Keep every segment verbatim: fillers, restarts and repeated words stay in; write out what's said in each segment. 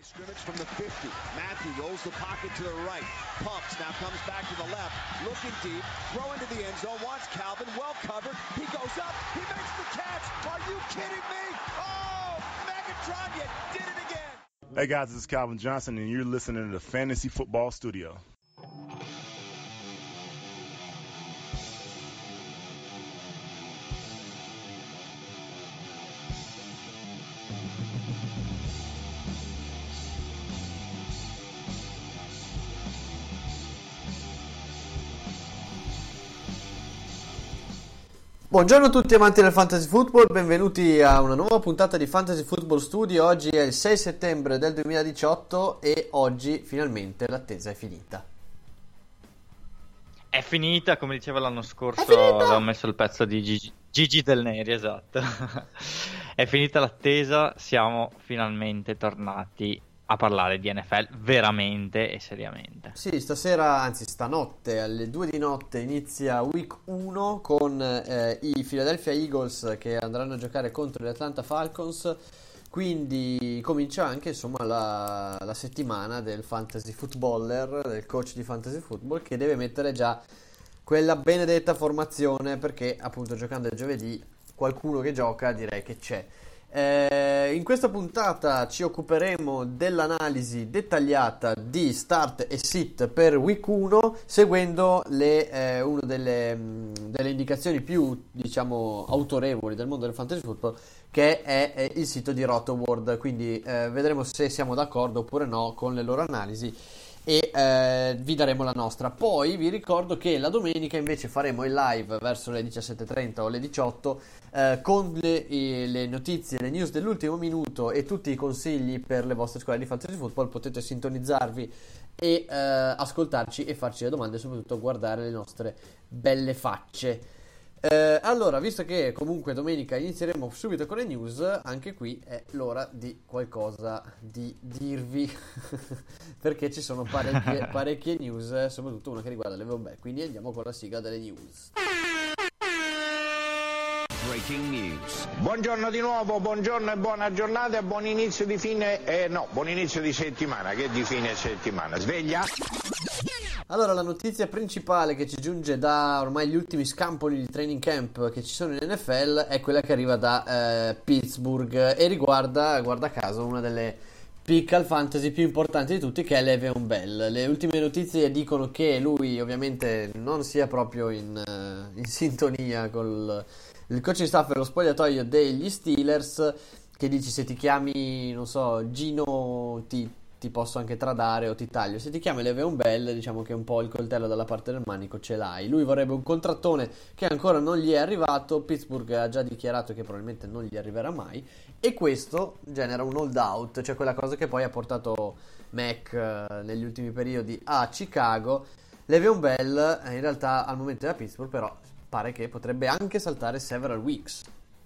Scrimmage from the fifty. Matthew rolls the pocket to the right. Pumps, now comes back to the left. Looking deep. Throw into the end zone. Wants Calvin. Well covered. He goes up. He makes the catch. Are you kidding me? Oh, Megatron, you did it again. Hey guys, this is Calvin Johnson, and you're listening to the Fantasy Football Studio. Buongiorno a tutti amanti del Fantasy Football, benvenuti a una nuova puntata di Fantasy Football Studio. Oggi è il sei settembre del duemiladiciotto e oggi finalmente l'attesa è finita. È finita, come diceva l'anno scorso, avevo messo il pezzo di Gigi, Gigi Del Neri, esatto. È finita l'attesa, siamo finalmente tornati a parlare di N F L veramente e seriamente. Sì, stasera, anzi stanotte alle due di notte inizia Week uno con eh, i Philadelphia Eagles che andranno a giocare contro gli Atlanta Falcons, quindi comincia anche insomma la, la settimana del fantasy footballer, del coach di fantasy football, che deve mettere già quella benedetta formazione, perché appunto giocando il giovedì qualcuno che gioca direi che c'è. Eh, in questa puntata ci occuperemo dell'analisi dettagliata di start e sit per Week uno, seguendo le, eh, una delle, mh, delle indicazioni più, diciamo, autorevoli del mondo del fantasy football, che è, è il sito di RotoWorld. Quindi eh, vedremo se siamo d'accordo oppure no con le loro analisi e eh, vi daremo la nostra. Poi vi ricordo che la domenica invece faremo il live verso le diciassette e trenta o le diciotto eh, con le, le notizie, le news dell'ultimo minuto e tutti i consigli per le vostre squadre di fantasy football. Potete sintonizzarvi e eh, ascoltarci e farci le domande e soprattutto guardare le nostre belle facce. Eh, allora, visto che comunque domenica inizieremo subito con le news, anche qui è l'ora di qualcosa di dirvi perché ci sono parecchie, parecchie news, soprattutto una che riguarda le vabbè, quindi andiamo con la sigla delle news. Breaking news. Buongiorno di nuovo, buongiorno e buona giornata e buon inizio di fine, eh, no, buon inizio di settimana, che di fine settimana, sveglia? Allora, la notizia principale che ci giunge da ormai gli ultimi scampoli di training camp che ci sono in N F L è quella che arriva da eh, Pittsburgh e riguarda, guarda caso, una delle pick al fantasy più importanti di tutti, che è Le'Veon Bell. Le ultime notizie dicono che lui ovviamente non sia proprio in, uh, in sintonia con il coaching staff e lo spogliatoio degli Steelers, che dici: se ti chiami, non so, Gino ti, ti posso anche tradare o ti taglio. Se ti chiami Le'Veon Bell, diciamo che un po' il coltello dalla parte del manico ce l'hai. Lui vorrebbe un contrattone che ancora non gli è arrivato. Pittsburgh ha già dichiarato che probabilmente non gli arriverà mai, e questo genera un hold out, cioè quella cosa che poi ha portato Mac eh, negli ultimi periodi a Chicago. Le'Veon Bell eh, in realtà al momento è a Pittsburgh, però pare che potrebbe anche saltare several weeks.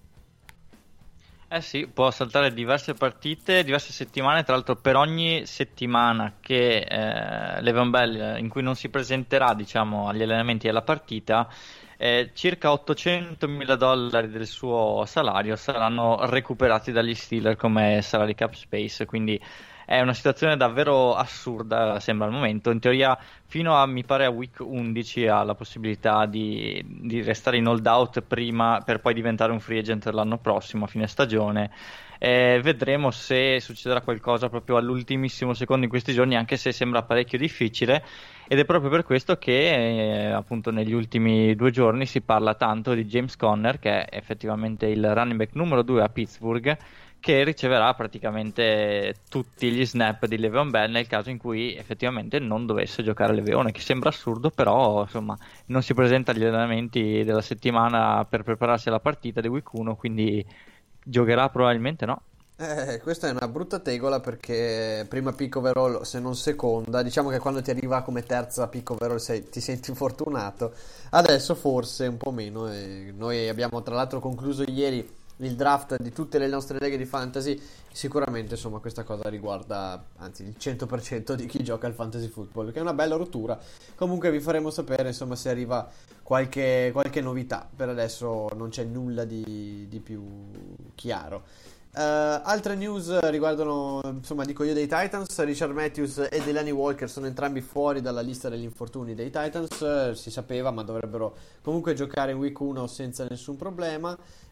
Eh sì, può saltare diverse partite, diverse settimane. Tra l'altro, per ogni settimana che eh, Le'Veon Bell in cui non si presenterà, diciamo, agli allenamenti e alla partita, eh, circa ottocentomila dollari del suo salario saranno recuperati dagli Steelers come salary cap space. Quindi è una situazione davvero assurda, sembra al momento. In teoria fino a, mi pare, a week undici ha la possibilità di, di restare in hold out prima, per poi diventare un free agent l'anno prossimo a fine stagione. Eh, vedremo se succederà qualcosa proprio all'ultimissimo secondo in questi giorni, anche se sembra parecchio difficile, ed è proprio per questo che eh, appunto negli ultimi due giorni si parla tanto di James Conner, che è effettivamente il running back numero due a Pittsburgh, che riceverà praticamente tutti gli snap di Le'Veon Bell nel caso in cui effettivamente non dovesse giocare Le'Veon, che sembra assurdo, però insomma non si presenta agli allenamenti della settimana per prepararsi alla partita di Week uno, quindi giocherà probabilmente, no? Eh, questa è una brutta tegola, perché prima pick overall, se non seconda, diciamo che quando ti arriva come terza pick overall sei, ti senti fortunato, adesso forse un po' meno. E noi abbiamo tra l'altro concluso ieri il draft di tutte le nostre leghe di fantasy. Sicuramente insomma questa cosa riguarda, anzi, il cento per cento di chi gioca al fantasy football, che è una bella rottura. Comunque vi faremo sapere insomma se arriva qualche, qualche novità. Per adesso non c'è nulla di, di più chiaro. Uh, altre news riguardano, insomma, dico io, dei Titans. Richard Matthews e Delanie Walker sono entrambi fuori dalla lista degli infortuni dei Titans. Uh, si sapeva, ma dovrebbero comunque giocare in week uno senza nessun problema.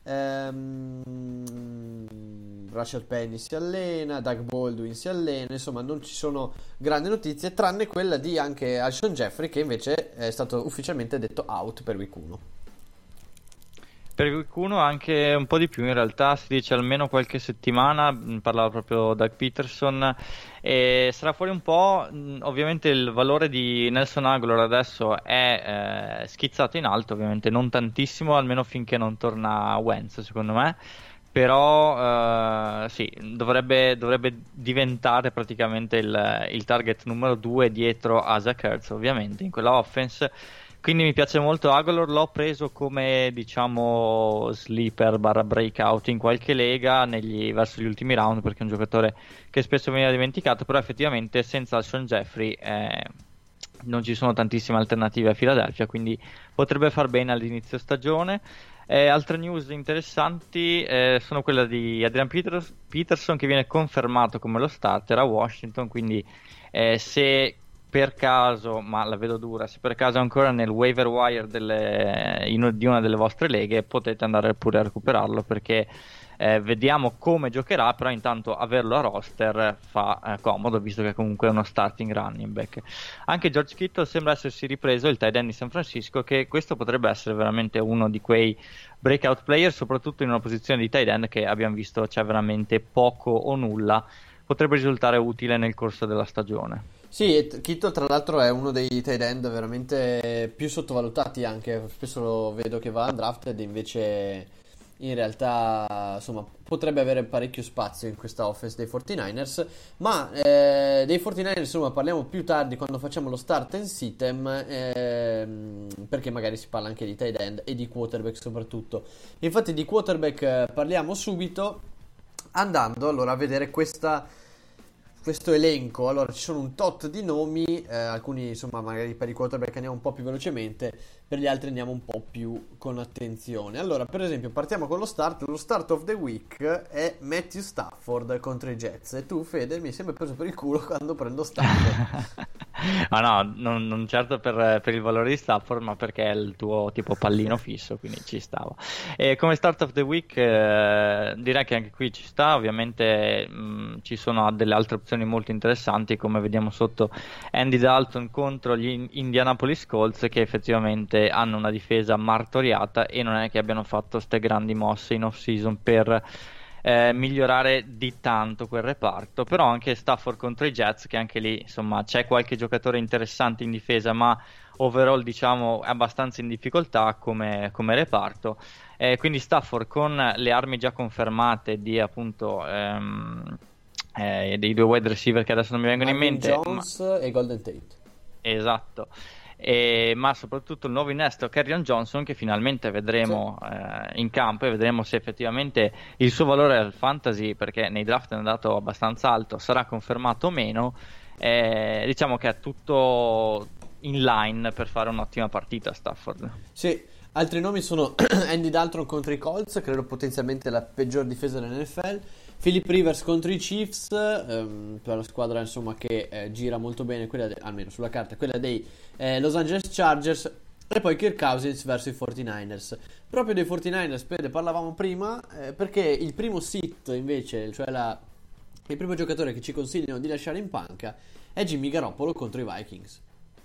um, Rashad Penny si allena, Doug Baldwin si allena, insomma non ci sono grandi notizie, tranne quella di anche Alshon Jeffrey, che invece è stato ufficialmente detto out per week uno. Per week uno anche un po' di più, in realtà si dice almeno qualche settimana, parlava proprio Doug Peterson, e sarà fuori un po'. Ovviamente il valore di Nelson Agholor adesso è eh, schizzato in alto, ovviamente non tantissimo, almeno finché non torna Wentz, secondo me, però eh, sì, dovrebbe, dovrebbe diventare praticamente il, il target numero due dietro a Zach Ertz, ovviamente, in quella offense. Quindi mi piace molto Agholor, l'ho preso come, diciamo, sleeper barra breakout in qualche lega negli, verso gli ultimi round, perché è un giocatore che spesso veniva dimenticato, però effettivamente senza Alshon Jeffrey eh, non ci sono tantissime alternative a Philadelphia, quindi potrebbe far bene all'inizio stagione. Eh, altre news interessanti eh, sono quella di Adrian Peters- Peterson, che viene confermato come lo starter a Washington, quindi eh, se per caso, ma la vedo dura, se per caso è ancora nel waiver wire delle, in, di una delle vostre leghe, potete andare pure a recuperarlo, perché eh, vediamo come giocherà, però intanto averlo a roster fa eh, comodo, visto che comunque è uno starting running back. Anche George Kittle sembra essersi ripreso, il tight end di San Francisco, che questo potrebbe essere veramente uno di quei breakout player, soprattutto in una posizione di tight end che abbiamo visto c'è veramente poco o nulla, potrebbe risultare utile nel corso della stagione. Sì, Kittle tra l'altro è uno dei tight end veramente più sottovalutati, anche spesso lo vedo che va undrafted, invece in realtà insomma potrebbe avere parecchio spazio in questa offense dei quarantanovers, ma eh, dei quarantanovers insomma parliamo più tardi quando facciamo lo start and sitem, ehm, perché magari si parla anche di tight end e di quarterback soprattutto. Infatti di quarterback eh, parliamo subito, andando allora a vedere questa questo elenco. Allora ci sono un tot di nomi, eh, alcuni insomma magari per i quarterback andiamo un po' più velocemente, per gli altri andiamo un po' più con attenzione. Allora per esempio partiamo con lo start. Lo start of the week è Matthew Stafford contro i Jets, e tu Fede mi hai sempre preso per il culo quando prendo Stafford. Ah no, non, non certo per, per il valore di Stafford, ma perché è il tuo tipo pallino fisso, quindi ci stava. E come start of the week eh, direi che anche qui ci sta, ovviamente mh, ci sono delle altre opzioni molto interessanti, come vediamo sotto Andy Dalton contro gli Indianapolis Colts, che effettivamente hanno una difesa martoriata e non è che abbiano fatto ste grandi mosse in off season per Eh, migliorare di tanto quel reparto. Però anche Stafford contro i Jets, che anche lì insomma c'è qualche giocatore interessante in difesa, ma overall diciamo è abbastanza in difficoltà come, come reparto, eh, quindi Stafford con le armi già confermate di appunto ehm, eh, dei due wide receiver che adesso non mi vengono Marvin in mente, Jones ma... e Golden Tate, esatto. E, ma soprattutto il nuovo innesto Kerryon Johnson, che finalmente vedremo sì. eh, in campo, e vedremo se effettivamente il suo valore al fantasy, perché nei draft è andato abbastanza alto, sarà confermato o meno. Eh, diciamo che è tutto in line per fare un'ottima partita Stafford. Sì, altri nomi sono Andy Dalton contro i Colts, credo potenzialmente la peggior difesa dell'N F L. Philip Rivers contro i Chiefs, ehm, per la squadra insomma che eh, gira molto bene, quella de- almeno sulla carta, quella dei eh, Los Angeles Chargers. E poi Kirk Cousins verso i quarantanovers. Proprio dei quarantanovers ne parlavamo prima, eh, perché il primo sit invece, cioè la, il primo giocatore che ci consigliano di lasciare in panca, è Jimmy Garoppolo contro i Vikings.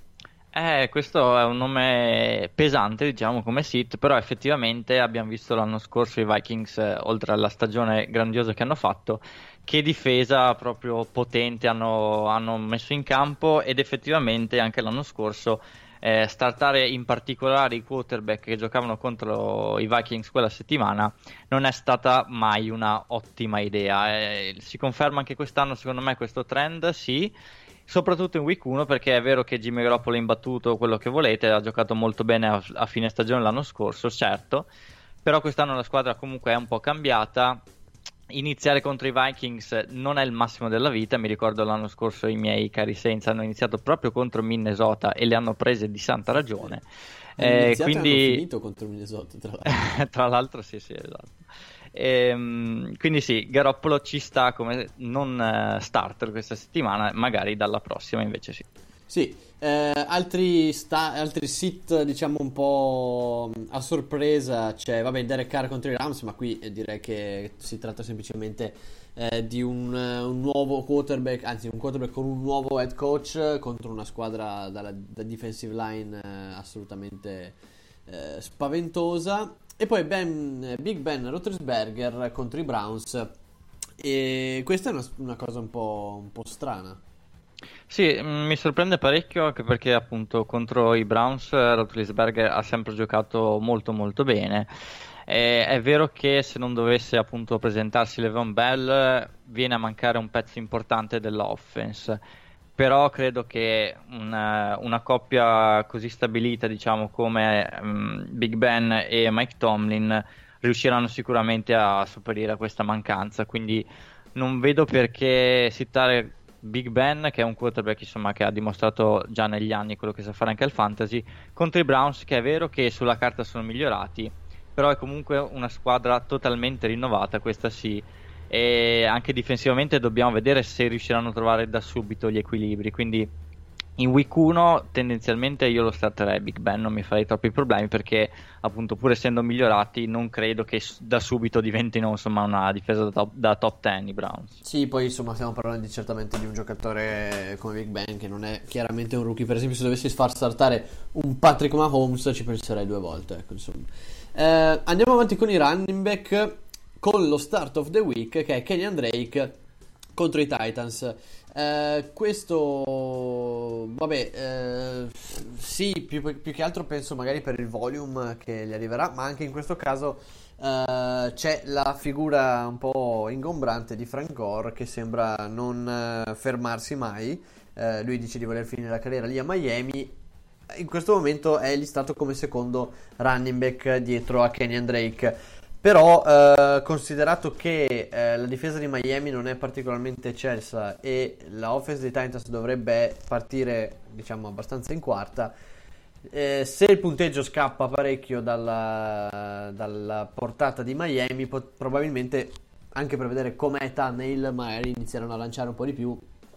Eh, questo è un nome pesante, diciamo, come sit, però effettivamente abbiamo visto l'anno scorso i Vikings, eh, oltre alla stagione grandiosa che hanno fatto, che difesa proprio potente hanno, hanno messo in campo, ed effettivamente anche l'anno scorso eh, startare in particolare i quarterback che giocavano contro i Vikings quella settimana non è stata mai una ottima idea. Eh, si conferma anche quest'anno, secondo me, questo trend, sì, soprattutto in week uno, perché è vero che Jimmy Garoppolo è imbattuto, quello che volete, ha giocato molto bene a, a fine stagione l'anno scorso, certo, però quest'anno la squadra comunque è un po' cambiata. Iniziare contro i Vikings non è il massimo della vita. Mi ricordo l'anno scorso i miei cari Saints hanno iniziato proprio contro Minnesota e le hanno prese di santa ragione. Eh, quindi hanno finito contro Minnesota, tra l'altro. tra l'altro sì sì esatto. E, quindi sì, Garoppolo ci sta come non uh, starter questa settimana, magari dalla prossima invece sì. Sì, eh, altri, sta- altri sit diciamo un po' a sorpresa, c'è vabbè Derek Carr contro i Rams, ma qui eh, direi che si tratta semplicemente eh, di un, un nuovo quarterback, anzi un quarterback con un nuovo head coach contro una squadra dalla da defensive line eh, assolutamente eh, spaventosa. E poi ben, Big Ben Roethlisberger contro i Browns, e questa è una, una cosa un po', un po' strana. Sì, mh, mi sorprende parecchio anche perché appunto contro i Browns eh, Roethlisberger ha sempre giocato molto molto bene. E è vero che se non dovesse appunto presentarsi Le'Veon Bell viene a mancare un pezzo importante dell'offense, però credo che una, una coppia così stabilita diciamo come mh, Big Ben e Mike Tomlin riusciranno sicuramente a sopperire a questa mancanza, quindi non vedo perché citare Big Ben, che è un quarterback insomma che ha dimostrato già negli anni quello che sa fare anche al fantasy, contro i Browns, che è vero che sulla carta sono migliorati, però è comunque una squadra totalmente rinnovata, questa sì, e anche difensivamente dobbiamo vedere se riusciranno a trovare da subito gli equilibri, quindi in week uno tendenzialmente io lo starterei Big Ben, non mi farei troppi problemi perché appunto pur essendo migliorati non credo che da subito diventino insomma una difesa da top, da top dieci i Browns. Sì, poi insomma stiamo parlando di, certamente di un giocatore come Big Ben che non è chiaramente un rookie. Per esempio se dovessi far startare un Patrick Mahomes ci penserei due volte, ecco, insomma. Eh, andiamo avanti con i running back con lo start of the week che è Kenyan Drake contro i Titans. Eh, questo vabbè eh, sì, più, più che altro penso magari per il volume che gli arriverà, ma anche in questo caso eh, c'è la figura un po' ingombrante di Frank Gore che sembra non eh, fermarsi mai. Eh, lui dice di voler finire la carriera lì a Miami. In questo momento è listato come secondo running back dietro a Kenyan Drake. Però eh, considerato che eh, la difesa di Miami non è particolarmente eccelsa e la offense dei Titans dovrebbe partire diciamo abbastanza in quarta, eh, se il punteggio scappa parecchio dalla, dalla portata di Miami pot- probabilmente anche per vedere com'è Tannehill magari inizieranno a lanciare un po' di più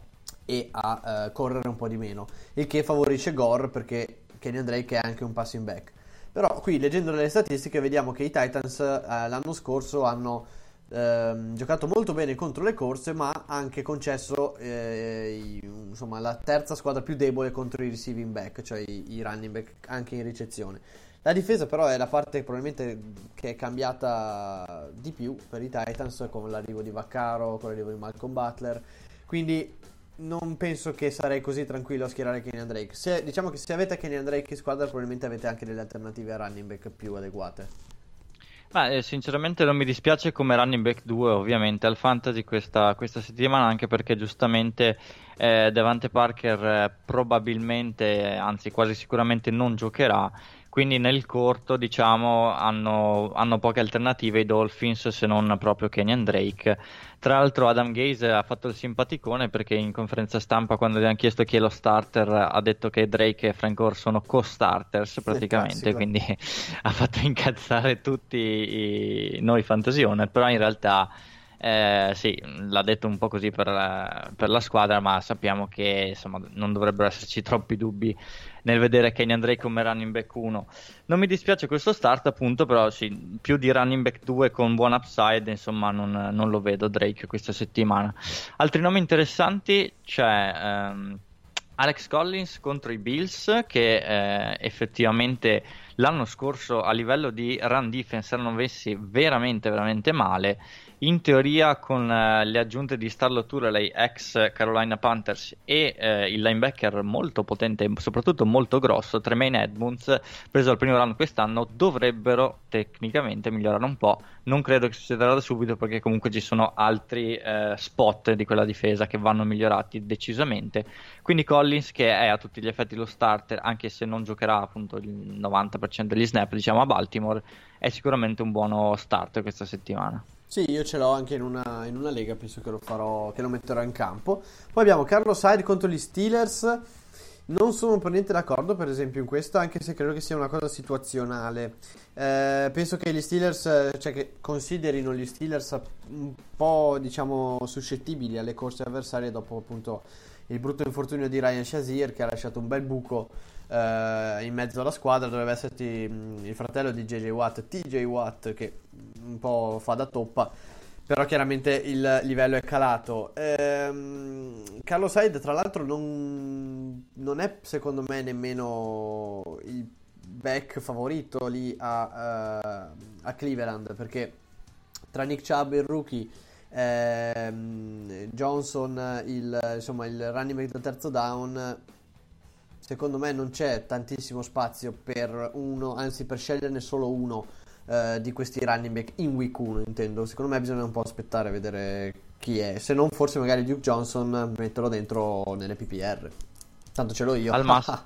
e a eh, correre un po' di meno, il che favorisce Gore perché Kenyan Drake è anche un passing back. Però qui leggendo le statistiche vediamo che i Titans eh, l'anno scorso hanno ehm, giocato molto bene contro le corse, ma anche concesso eh, i, insomma, la terza squadra più debole contro i receiving back, cioè i, i running back anche in ricezione. La difesa però è la parte probabilmente che è cambiata di più per i Titans con l'arrivo di Vaccaro, con l'arrivo di Malcolm Butler, quindi non penso che sarei così tranquillo a schierare Kenyan Drake. Se, diciamo che se avete Kenyan Drake in squadra probabilmente avete anche delle alternative a running back più adeguate. Ma eh, sinceramente non mi dispiace come running back due ovviamente al fantasy questa, questa settimana, anche perché giustamente eh, Devante Parker eh, probabilmente, anzi quasi sicuramente non giocherà, quindi nel corto diciamo hanno, hanno poche alternative i Dolphins se non proprio Kenyan Drake. Tra l'altro Adam Gase ha fatto il simpaticone perché in conferenza stampa quando gli hanno chiesto chi è lo starter ha detto che Drake e Frank Gore sono co-starters praticamente, quindi ha fatto incazzare tutti i, noi fantasy owner, però in realtà eh, sì, l'ha detto un po' così per la, per la squadra, ma sappiamo che insomma non dovrebbero esserci troppi dubbi nel vedere Kenyan Drake come running back uno. Non mi dispiace questo start appunto, però sì, più di running back due con buon upside insomma non, non lo vedo Drake questa settimana. Altri nomi interessanti c'è ehm, Alex Collins contro i Bills che eh, effettivamente l'anno scorso a livello di run defense erano messi veramente veramente male. In teoria con uh, le aggiunte di Starlo Turley, ex Carolina Panthers, e uh, il linebacker molto potente e soprattutto molto grosso, Tremaine Edmunds, preso al primo round quest'anno, dovrebbero tecnicamente migliorare un po'. Non credo che succederà da subito perché comunque ci sono altri uh, spot di quella difesa che vanno migliorati decisamente. Quindi Collins, che è a tutti gli effetti lo starter, anche se non giocherà appunto il novanta per cento degli snap diciamo a Baltimore, è sicuramente un buono start questa settimana. Sì, io ce l'ho anche in una, in una lega, penso che lo farò, che lo metterò in campo. Poi abbiamo Carlos Hyde contro gli Steelers. Non sono per niente d'accordo, per esempio, in questo, anche se credo che sia una cosa situazionale. Eh, penso che gli Steelers, cioè che considerino gli Steelers un po', diciamo, suscettibili alle corse avversarie dopo appunto il brutto infortunio di Ryan Shazier, che ha lasciato un bel buco eh, in mezzo alla squadra. Doveva esserti mh, il fratello di J J Watt, T J Watt, che un po' fa da toppa, però chiaramente il livello è calato. ehm, Carlos Hyde tra l'altro non, non è secondo me nemmeno il back favorito lì a, uh, a Cleveland, perché tra Nick Chubb il rookie, ehm, Johnson il, insomma, il running back del terzo down, secondo me non c'è tantissimo spazio per uno, anzi per sceglierne solo uno Uh, di questi running back in week uno, intendo. Secondo me bisogna un po' aspettare a vedere chi è, se non forse magari Duke Johnson metterlo dentro nelle P P R, tanto ce l'ho io. Al, mass-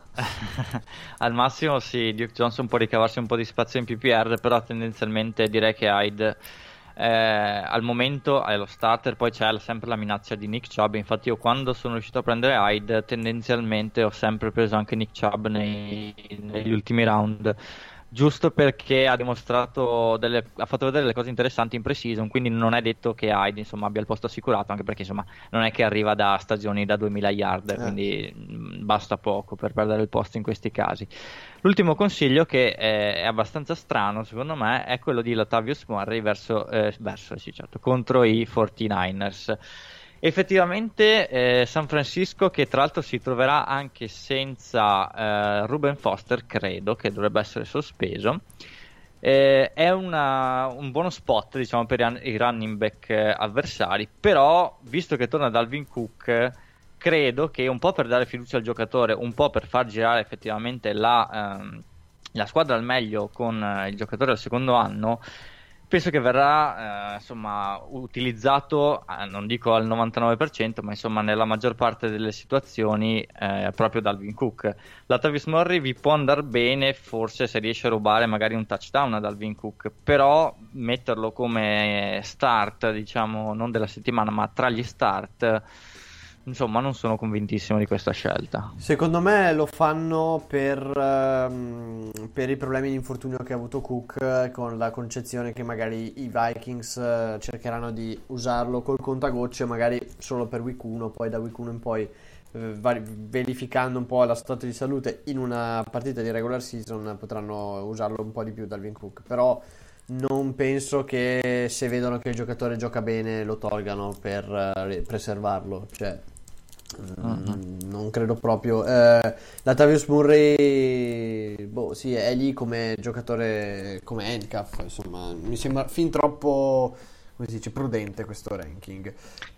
al massimo sì, Duke Johnson può ricavarsi un po' di spazio in P P R, però tendenzialmente direi che Hyde eh, al momento è lo starter. Poi c'è sempre la minaccia di Nick Chubb. Infatti io quando sono riuscito a prendere Hyde tendenzialmente ho sempre preso anche Nick Chubb nei, negli ultimi round, giusto perché ha dimostrato delle, ha fatto vedere delle cose interessanti in pre-season, quindi non è detto che Hyde insomma abbia il posto assicurato, anche perché insomma non è che arriva da stagioni da duemila yard, eh. quindi mh, basta poco per perdere il posto in questi casi. L'ultimo consiglio, che è, è abbastanza strano secondo me, è quello di Latavius Murray verso, eh, verso sì, certo, contro i quarantanovers. Effettivamente eh, San Francisco, che tra l'altro si troverà anche senza eh, Ruben Foster, credo che dovrebbe essere sospeso, eh, è una, un buono spot, diciamo, per i, i running back eh, avversari. Però visto che torna Dalvin Cook, credo che un po' per dare fiducia al giocatore, un po' per far girare effettivamente la, ehm, la squadra al meglio con eh, il giocatore del secondo anno, penso che verrà eh, insomma utilizzato, eh, non dico al novantanove per cento, ma insomma nella maggior parte delle situazioni eh, proprio Dalvin Cook. Latavius Murray vi può andare bene forse se riesce a rubare magari un touchdown a Dalvin Cook, però metterlo come start, diciamo, non della settimana ma tra gli start, insomma non sono convintissimo di questa scelta. Secondo me lo fanno per, um, per i problemi di infortunio che ha avuto Cook, con la concezione che magari i Vikings uh, cercheranno di usarlo col contagocce magari solo per week uno, poi da week uno in poi uh, vari- verificando un po' la stato di salute in una partita di regular season potranno usarlo un po' di più Dalvin Cook. Però non penso che se vedono che il giocatore gioca bene lo tolgano per uh, preservarlo, cioè Uh-huh. non credo proprio. eh, Latavius Murray, boh, sì, è lì come giocatore, come handcuff, insomma, mi sembra fin troppo, come si dice, prudente questo ranking.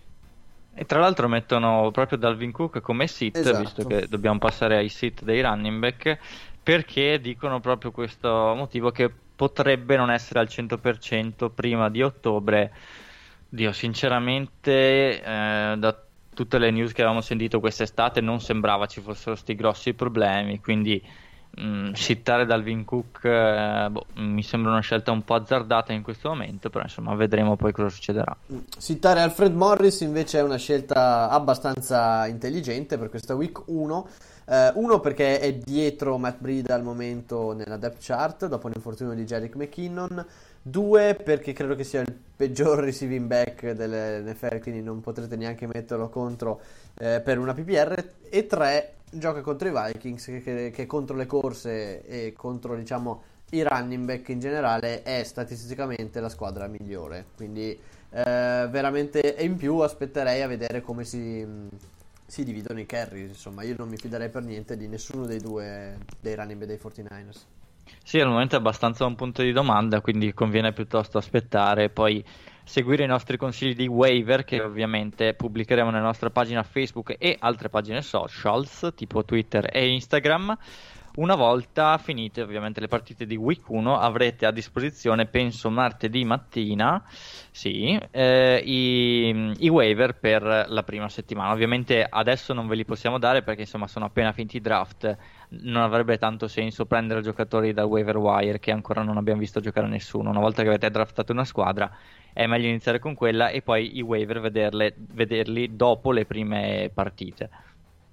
E tra l'altro mettono proprio Dalvin Cook come sit, esatto, visto che dobbiamo passare ai sit dei running back, perché dicono proprio questo motivo, che potrebbe non essere al cento per cento prima di ottobre. Dio, sinceramente, eh, da tutte le news che avevamo sentito quest'estate non sembrava ci fossero sti grossi problemi, quindi mh, sittare Dalvin Cook eh, boh, mi sembra una scelta un po' azzardata in questo momento, però insomma vedremo poi cosa succederà. Sittare Alfred Morris invece è una scelta abbastanza intelligente per questa week uno. Uh, uno perché è dietro Matt Breida al momento nella depth chart dopo l'infortunio di Jerick McKinnon. Due perché credo che sia il peggior receiving back dell'N F L, quindi non potrete neanche metterlo contro eh, per una P P R. E tre, gioca contro i Vikings che, che, che contro le corse e contro, diciamo, i running back in generale è statisticamente la squadra migliore, quindi eh, veramente. E in più aspetterei a vedere come si si dividono i carry. Insomma, io non mi fiderei per niente di nessuno dei due dei running back dei quarantanovers. Sì, al momento è abbastanza un punto di domanda, quindi conviene piuttosto aspettare e poi seguire i nostri consigli di waiver, che ovviamente pubblicheremo nella nostra pagina Facebook e altre pagine socials tipo Twitter e Instagram. Una volta finite ovviamente le partite di week uno avrete a disposizione, penso martedì mattina, sì, eh, i, i waiver per la prima settimana. Ovviamente adesso non ve li possiamo dare perché insomma sono appena finiti i draft, non avrebbe tanto senso prendere giocatori dal waiver wire che ancora non abbiamo visto giocare a nessuno. Una volta che avete draftato una squadra è meglio iniziare con quella e poi i waiver vederle, vederli dopo le prime partite.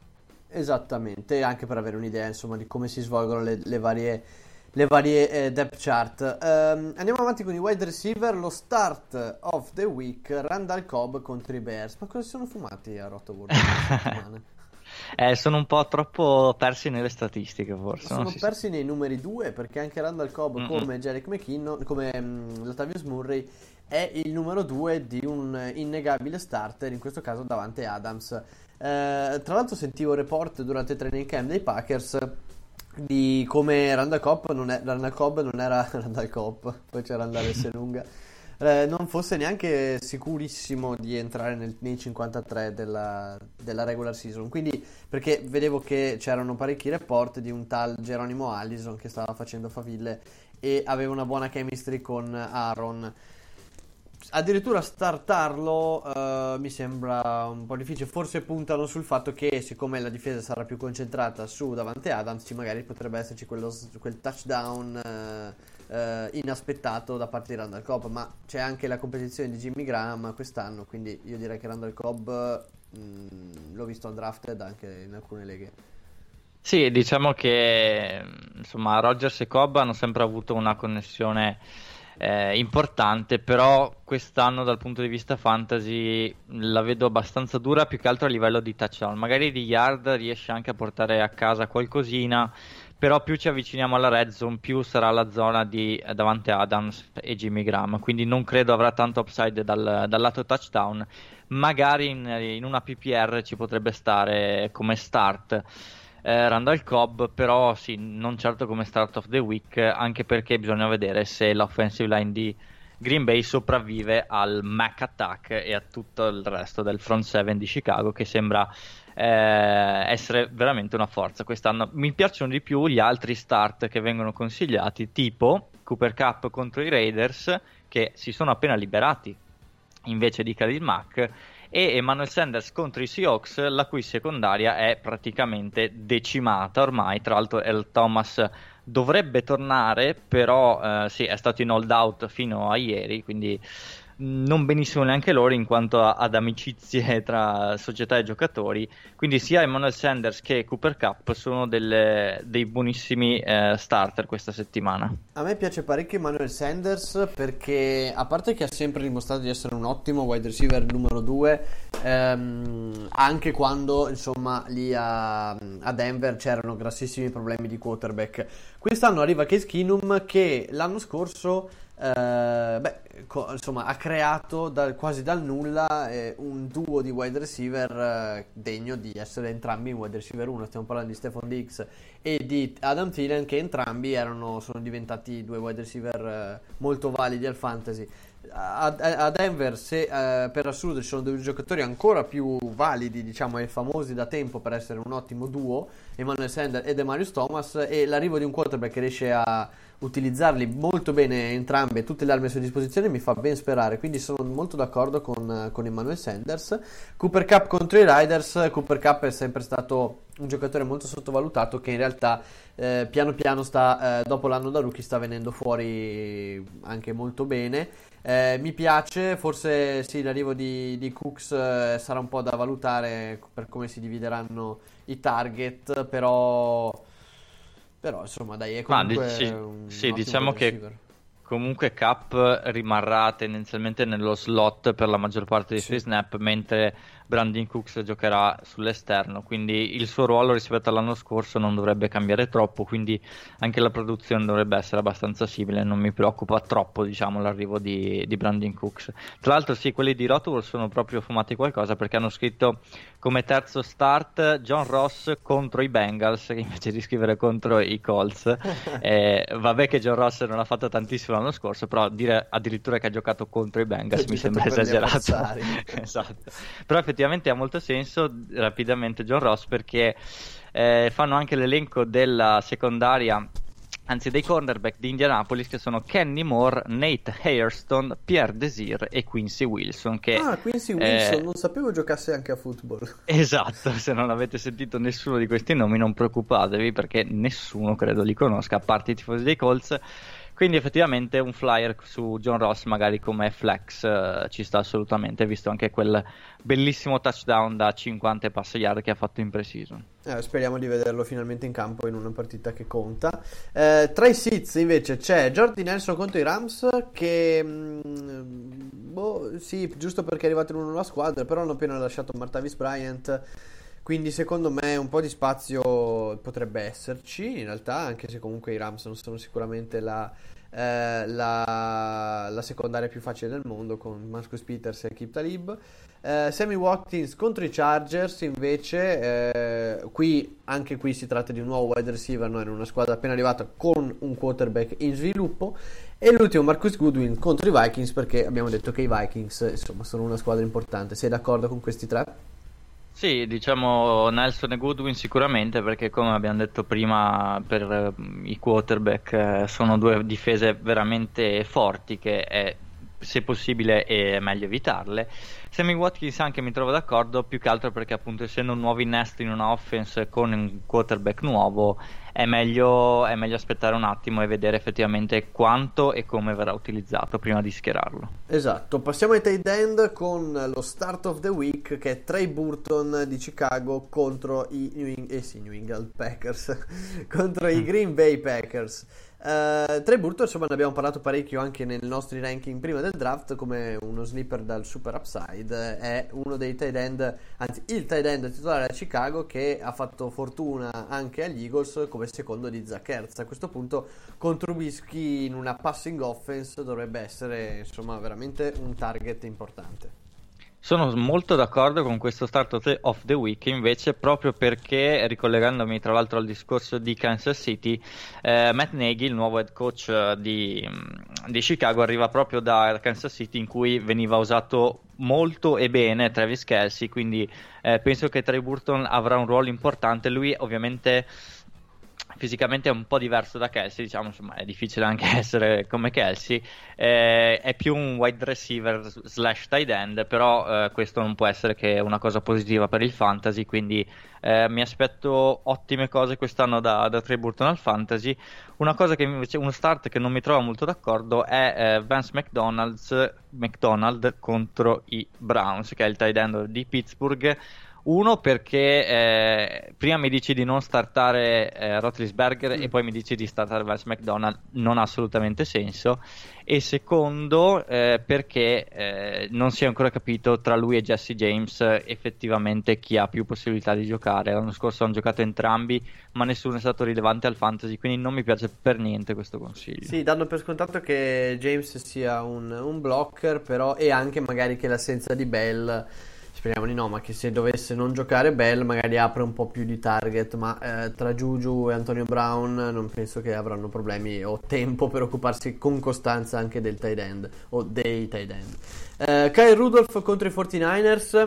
Esattamente, anche per avere un'idea insomma di come si svolgono le, le varie, le varie eh, depth chart. Um, andiamo avanti con i wide receiver. Lo start of the week, Randall Cobb contro i Bears. Ma cosa si sono fumati a Rotoworld questa settimana? Eh, sono un po' troppo persi nelle statistiche, forse. Sono non si persi nei numeri due, perché anche Randall Cobb, Mm-mm. come Jerick McKinnon, come um, Latavius Murray, è il numero due di un innegabile starter, in questo caso Davante Adams. Eh, tra l'altro sentivo report durante il training camp dei Packers di come Randall Cobb non, è, Randall Cobb non era Randall Cobb, poi c'era Randall S lunga, eh, non fosse neanche sicurissimo di entrare nel, nei cinquantatré della, della regular season, quindi perché vedevo che c'erano parecchi report di un tal Geronimo Allison che stava facendo faville e aveva una buona chemistry con Aaron. Addirittura startarlo uh, mi sembra un po' difficile. Forse puntano sul fatto che, siccome la difesa sarà più concentrata su Davante Adams, magari potrebbe esserci quello, quel touchdown uh, uh, inaspettato da parte di Randall Cobb. Ma c'è anche la competizione di Jimmy Graham quest'anno, quindi io direi che Randall Cobb mh, l'ho visto undrafted anche in alcune leghe. Sì, diciamo che insomma Rodgers e Cobb hanno sempre avuto una connessione Eh, importante, però quest'anno dal punto di vista fantasy la vedo abbastanza dura, più che altro a livello di touchdown. Magari di yard riesce anche a portare a casa qualcosina, però più ci avviciniamo alla red zone più sarà la zona di Davante Adams e Jimmy Graham, quindi non credo avrà tanto upside dal, dal lato touchdown. Magari in, in una P P R ci potrebbe stare come start Eh, Randall Cobb, però sì, non certo come start of the week, anche perché bisogna vedere se l'offensive line di Green Bay sopravvive al Mac attack e a tutto il resto del front seven di Chicago, che sembra eh, essere veramente una forza quest'anno. Mi piacciono di più gli altri start che vengono consigliati, tipo Cooper Kupp contro i Raiders, che si sono appena liberati invece di Khalil Mack, e Emmanuel Sanders contro i Seahawks, la cui secondaria è praticamente decimata ormai. Tra l'altro Earl Thomas dovrebbe tornare, però eh, sì, è stato in hold out fino a ieri, quindi non benissimo neanche loro in quanto a, ad amicizie tra società e giocatori. Quindi sia Emmanuel Sanders che Cooper Kupp sono delle, dei buonissimi eh, starter questa settimana. A me piace parecchio Emmanuel Sanders, perché a parte che ha sempre dimostrato di essere un ottimo wide receiver numero due, ehm, anche quando insomma lì a, a Denver c'erano grossissimi problemi di quarterback. Quest'anno arriva Case Keenum, che l'anno scorso Uh, beh, co- insomma, ha creato da, quasi dal nulla eh, un duo di wide receiver eh, degno di essere entrambi in wide receiver uno. Stiamo parlando di Stephon Diggs e di Adam Thielen, che entrambi erano, sono diventati due wide receiver eh, molto validi al fantasy. A, a Denver, se eh, per assurdo ci sono due giocatori ancora più validi, diciamo, e famosi da tempo per essere un ottimo duo, Emmanuel Sanders e Demarius Thomas, e l'arrivo di un quarterback che riesce a utilizzarli molto bene entrambe, tutte le armi a sua disposizione, mi fa ben sperare. Quindi sono molto d'accordo con, con Emmanuel Sanders. Cooper Kupp contro i Riders. Cooper Kupp è sempre stato un giocatore molto sottovalutato, che in realtà eh, piano piano sta, eh, dopo l'anno da rookie, sta venendo fuori anche molto bene. Eh, mi piace, forse sì, l'arrivo di, di Cooks eh, sarà un po' da valutare per come si divideranno i target, però però insomma dai, è comunque Ma, dici, un sì, ottimo diciamo che receiver. comunque Kupp rimarrà tendenzialmente nello slot per la maggior parte dei Sì. suoi snap, mentre Brandon Cooks giocherà sull'esterno, quindi il suo ruolo rispetto all'anno scorso non dovrebbe cambiare troppo, quindi anche la produzione dovrebbe essere abbastanza simile. Non mi preoccupa troppo, diciamo, l'arrivo di, di Brandon Cooks. Tra l'altro sì, quelli di Rotoworld sono proprio fumati qualcosa, perché hanno scritto come terzo start John Ross contro i Bengals, invece di scrivere contro i Colts. eh, vabbè che John Ross non ha fatto tantissimo l'anno scorso, però dire addirittura che ha giocato contro i Bengals Che mi ha sembra giocato per gli esagerato. avversari. Esatto. Però effettivamente ha molto senso, rapidamente, John Ross, perché eh, fanno anche l'elenco della secondaria, anzi dei cornerback di Indianapolis, che sono Kenny Moore, Nate Hairston, Pierre Desir e Quincy Wilson, che Ah, Quincy Wilson, eh, non sapevo giocasse anche a football. esatto, se non avete sentito nessuno di questi nomi non preoccupatevi, perché nessuno credo li conosca, a parte i tifosi dei Colts. Quindi effettivamente un flyer su John Ross magari come flex eh, ci sta assolutamente, visto anche quel bellissimo touchdown da cinquanta pass yard che ha fatto in pre-season. Eh, speriamo di vederlo finalmente in campo in una partita che conta. Eh, tra i sits invece c'è Jordy Nelson contro i Rams che mh, boh, sì, giusto perché è arrivato in una nuova squadra, però hanno appena lasciato Martavis Bryant, quindi secondo me un po' di spazio potrebbe esserci in realtà, anche se comunque i Rams non sono sicuramente la, eh, la, la secondaria più facile del mondo con Marcus Peters e Aqib Talib. Uh, Sammy Watkins contro i Chargers invece, uh, qui anche qui si tratta di un nuovo wide receiver, no? In una squadra appena arrivata con un quarterback in sviluppo, e l'ultimo Marcus Goodwin contro i Vikings, perché abbiamo detto che i Vikings insomma sono una squadra importante. Sei d'accordo con questi tre? Sì, diciamo Nelson e Goodwin sicuramente, perché come abbiamo detto prima per uh, i quarterback uh, sono due difese veramente forti che è, se possibile è meglio evitarle. Sammy Watkins anche mi trovo d'accordo, più che altro perché appunto essendo un nuovo innesto in una offense con un quarterback nuovo è meglio, è meglio aspettare un attimo e vedere effettivamente quanto e come verrà utilizzato prima di schierarlo. Esatto, passiamo ai tight end con lo start of the week che è Trey Burton di Chicago contro i New, Eng- eh sì, New England Packers contro i Green Bay Packers. Uh, Trey Burton, insomma, ne abbiamo parlato parecchio anche nei nostri ranking prima del draft come uno sleeper dal super upside. È uno dei tight end, anzi il tight end titolare a Chicago, che ha fatto fortuna anche agli Eagles come secondo di Zach Ertz. A questo punto con Trubisky in una passing offense dovrebbe essere insomma veramente un target importante. Sono molto d'accordo con questo start of the week, invece, proprio perché, ricollegandomi tra l'altro al discorso di Kansas City, eh, Matt Nagy, il nuovo head coach di, di Chicago, arriva proprio da Kansas City, in cui veniva usato molto e bene Travis Kelce, quindi eh, penso che Trey Burton avrà un ruolo importante. Lui ovviamente fisicamente è un po' diverso da Kelce, diciamo, insomma è difficile anche essere come Kelce, eh, è più un wide receiver slash tight end, però eh, questo non può essere che una cosa positiva per il fantasy, quindi eh, mi aspetto ottime cose quest'anno da, da Trey Burton al fantasy. Una cosa che invece, uno start che non mi trovo molto d'accordo è eh, Vance McDonald's, McDonald contro i Browns, che è il tight end di Pittsburgh. Uno, perché eh, prima mi dici di non startare eh, Roethlisberger mm. e poi mi dici di startare Vance McDonald, non ha assolutamente senso. E secondo, eh, perché eh, non si è ancora capito tra lui e Jesse James eh, effettivamente chi ha più possibilità di giocare. L'anno scorso hanno giocato entrambi, ma nessuno è stato rilevante al fantasy, quindi non mi piace per niente questo consiglio. Sì, danno per scontato che James sia un, un blocker, però, e anche magari che l'assenza di Bell, speriamo di no, ma che se dovesse non giocare Bell magari apre un po' più di target, ma eh, tra Juju e Antonio Brown non penso che avranno problemi o tempo per occuparsi con costanza anche del tight end o dei tight end. eh, Kyle Rudolph contro i quarantanovers,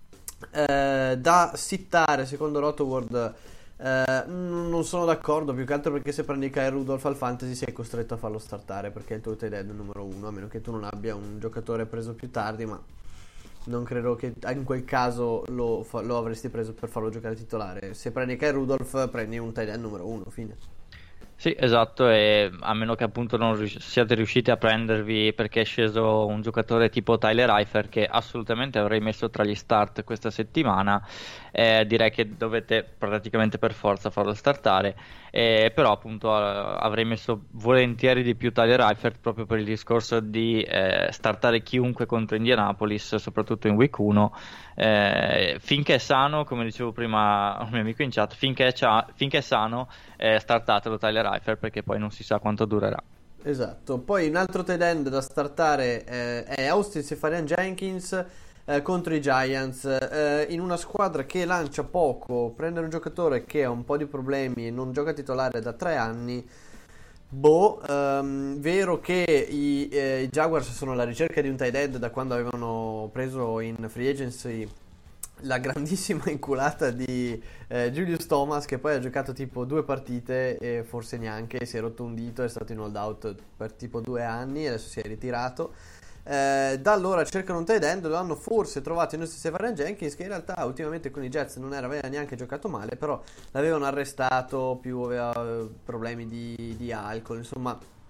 eh, da sittare secondo Rotoword. Uh, non sono d'accordo, più che altro perché se prendi Kyle Rudolph al fantasy sei costretto a farlo startare perché è il tuo tight end numero uno, a meno che tu non abbia un giocatore preso più tardi, ma non credo che in quel caso lo, fa- lo avresti preso per farlo giocare titolare. Se prendi Kyle Rudolph prendi un tight end numero uno, fine. Sì, esatto, e a meno che appunto non rius- siate riusciti a prendervi, perché è sceso un giocatore tipo Tyler Eifert che assolutamente avrei messo tra gli start questa settimana, eh, direi che dovete praticamente per forza farlo startare, eh, però appunto eh, avrei messo volentieri di più Tyler Eifert proprio per il discorso di eh, startare chiunque contro Indianapolis, soprattutto in week uno, eh, finché è sano, come dicevo prima a un mio amico in chat, finché è, cia- finché è sano eh, startatelo Tyler Eifert, perché poi non si sa quanto durerà. Esatto. Poi un altro tight end da startare eh, è Austin Seferian-Jenkins eh, contro i Giants, eh, in una squadra che lancia poco. Prendere un giocatore che ha un po' di problemi e non gioca titolare da tre anni, boh. ehm, vero che i, eh, i Jaguars sono alla ricerca di un tight end da quando avevano preso in free agency la grandissima inculata di eh, Julius Thomas, che poi ha giocato tipo due partite e forse neanche, si è rotto un dito, è stato in hold out per tipo due anni e adesso si è ritirato. Eh, da allora cercano un tight end, lo hanno forse trovato in Seferian Jenkins, che in realtà ultimamente con i Jets non era, aveva neanche giocato male, però l'avevano arrestato, più aveva problemi di, di alcol, insomma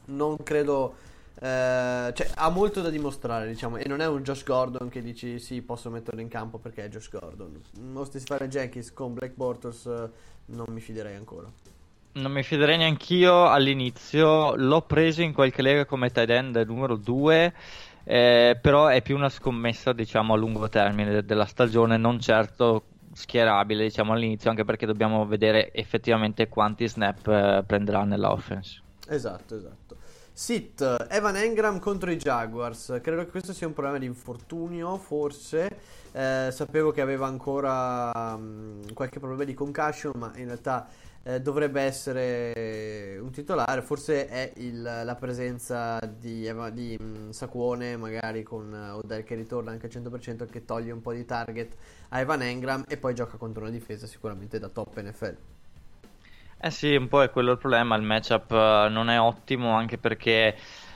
non credo, eh, cioè ha molto da dimostrare, diciamo, e non è un Josh Gordon che dici sì, posso metterlo in campo perché è Josh Gordon. Lo stesso fare Jenkins con Black Bortles, eh, non mi fiderei ancora. Non mi fiderei neanch'io all'inizio, l'ho preso in qualche lega come tight end numero due, eh, però è più una scommessa, diciamo, a lungo termine de- della stagione, non certo schierabile, diciamo, all'inizio, anche perché dobbiamo vedere effettivamente quanti snap eh, prenderà nella offense. Esatto, esatto. Sit, Evan Engram contro i Jaguars. Credo che questo sia un problema di infortunio, forse. Eh, sapevo che aveva ancora mh, qualche problema di concussion, ma in realtà eh, dovrebbe essere un titolare. Forse è il, la presenza di, Eva, di mh, Saquone, magari con uh, Odell che ritorna anche al cento per cento, che toglie un po' di target a Evan Engram, e poi gioca contro una difesa sicuramente da top N F L. Eh sì, un po' è quello il problema, il matchup eh, non è ottimo, anche perché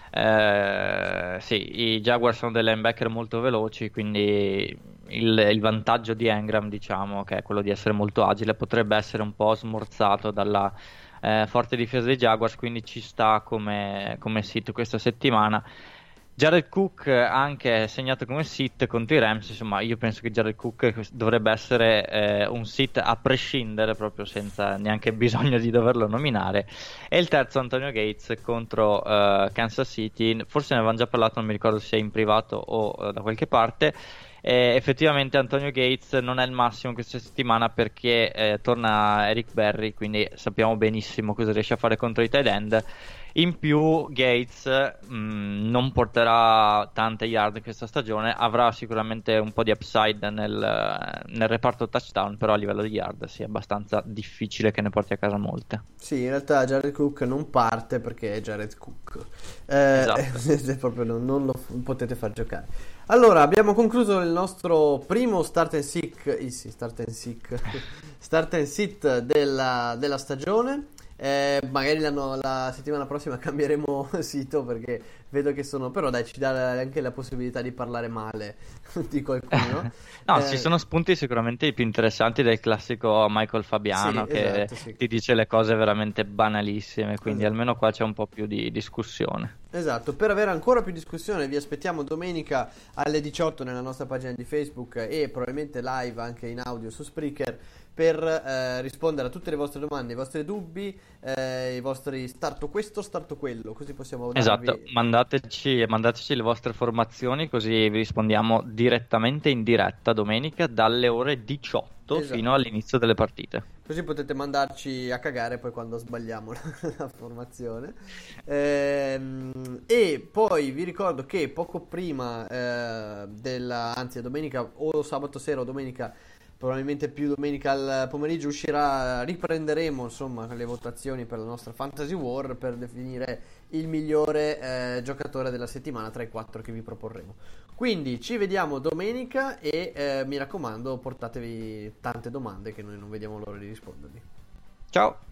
eh, sì, i Jaguars sono dei linebacker molto veloci, quindi il, il vantaggio di Engram, diciamo, che è quello di essere molto agile, potrebbe essere un po' smorzato dalla eh, forte difesa dei Jaguars, quindi ci sta come, come sit questa settimana. Jared Cook anche segnato come sit contro i Rams, insomma io penso che Jared Cook dovrebbe essere eh, un sit a prescindere, proprio senza neanche bisogno di doverlo nominare. E il terzo Antonio Gates contro eh, Kansas City, forse ne avevamo già parlato, non mi ricordo se in privato o eh, da qualche parte. Eh, effettivamente Antonio Gates non è il massimo questa settimana perché eh, torna Eric Berry, quindi sappiamo benissimo cosa riesce a fare contro i tight end. In più Gates mh, non porterà tante yard questa stagione, avrà sicuramente un po' di upside nel, nel reparto touchdown, però a livello di yard sì, è abbastanza difficile che ne porti a casa molte. Sì, in realtà Jared Cook non parte perché è Jared Cook, eh, Esatto. proprio non, non lo potete far giocare. Allora, abbiamo concluso il nostro primo start and sick, eh, sì, start and sick, start and sit della, della stagione. Eh, magari la, la settimana prossima cambieremo sito perché vedo che sono, però dai, ci dà anche la possibilità di parlare male di qualcuno. No, eh, ci sono spunti sicuramente più interessanti del classico Michael Fabiano, sì, che esatto, sì. ti dice le cose veramente banalissime, quindi Esatto. almeno qua c'è un po' più di discussione. Esatto, per avere ancora più discussione vi aspettiamo domenica alle diciotto nella nostra pagina di Facebook e probabilmente live anche in audio su Spreaker per eh, rispondere a tutte le vostre domande, i vostri dubbi, eh, i vostri starto questo, starto quello, così possiamo darvi... Esatto, mandateci, mandateci le vostre formazioni così vi rispondiamo direttamente in diretta domenica dalle ore diciotto Esatto. fino all'inizio delle partite. Così potete mandarci a cagare poi quando sbagliamo la, la formazione. Ehm, e poi vi ricordo che poco prima eh, della, anzi domenica o sabato sera o domenica, probabilmente più domenica al pomeriggio, uscirà, riprenderemo insomma le votazioni per la nostra Fantasy War per definire il migliore eh, giocatore della settimana tra i quattro che vi proporremo. Quindi ci vediamo domenica e eh, mi raccomando, portatevi tante domande che noi non vediamo l'ora di rispondervi. Ciao!